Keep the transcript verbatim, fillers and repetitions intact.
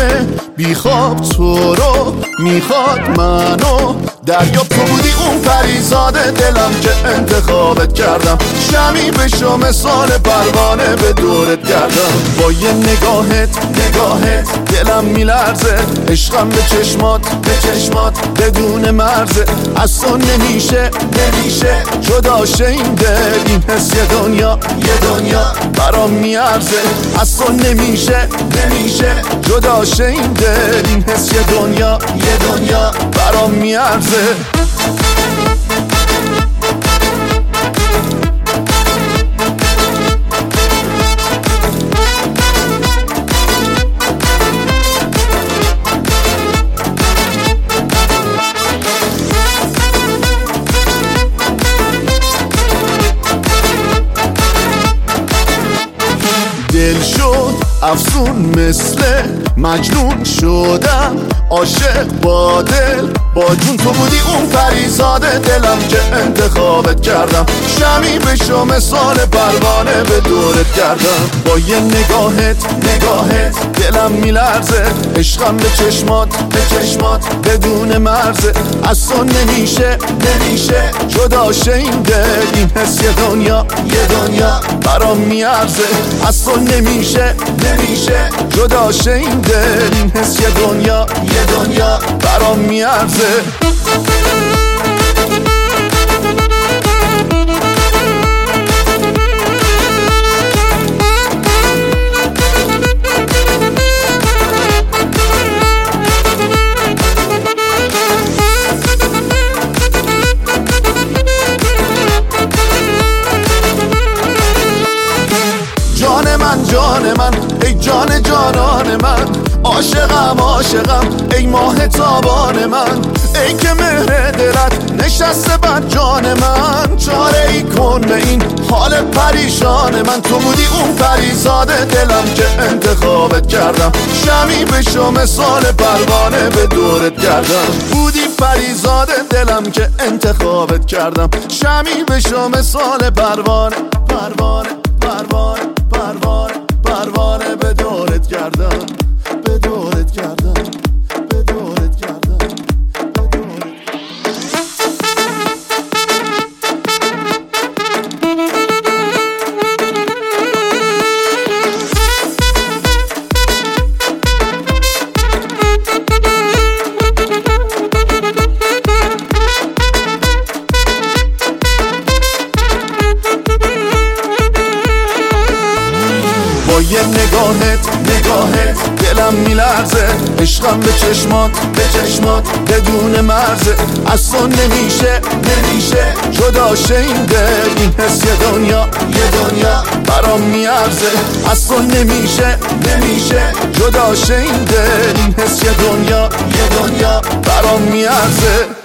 شبونه بیخواب تو رو میخواد منو دریا تو بودی اون پریزاد دلم که انتخابت کردم شمی بشو مثال پروانه به دورت گردم با یه نگاهت نگاهت دلم میلرزه عشقم به چشمات به چشمات بدون مرزه از تو نمیشه نمیشه جدا شه این دل این حس یه دنیا یه دنیا برام میارزه از تو نمیشه نمیشه جدا شه این دل این حس یه دنیا یه دنیا برام میارزه دل شد افسون مثل مجنون شدم عاشق با دل با جون تو بودی اون پریزاد دلم که انتخابت کردم شمی بشو مثال پروانه به دورت گردم با یه نگاهت نگاهت دلم میلرزه عشقم به چشمات به چشمات بدون مرزه از تو نمیشه نمیشه جدا شه این دل این حس یه دنیا یه دنیا برام میارزه از تو نمیشه نمیشه جدا شه این دل این حس یه دنیا یه دنیا برام میارزه جان من جان من ای جان جانان من عاشقم عاشقم ای ماه تابان من ای که مهر دلت نشسته بر جان من چاره ای کن به این حال پریشان من تو بودی اون پریزاد دلم که انتخابت کردم شمی بشو مثال پروانه به دورت گردم بودی پریزاد دلم که انتخابت کردم شمی بشو مثال پروانه پروانه پروانه پروانه پروانه به دورت گردم به دورت گردم به دورت گردم به دورت با یه نگاهت نگاهت دلم میلرزه عشقم به چشمات به چشمات بدون مرزه از تو نمیشه نمیشه جدا شه این دل این حس یه دنیا یه دنیا برام میارزه از تو نمیشه نمیشه جدا شه این دل این حس یه دنیا یه دنیا برام میارزه